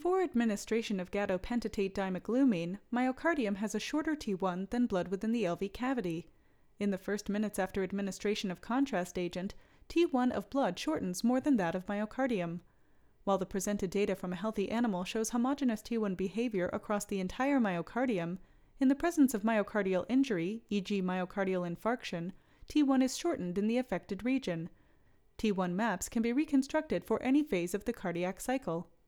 Before administration of gadopentate dimeglumine, myocardium has a shorter T1 than blood within the LV cavity. In the first minutes after administration of contrast agent, T1 of blood shortens more than that of myocardium. While the presented data from a healthy animal shows homogeneous T1 behavior across the entire myocardium, in the presence of myocardial injury, e.g. myocardial infarction, T1 is shortened in the affected region. T1 maps can be reconstructed for any phase of the cardiac cycle.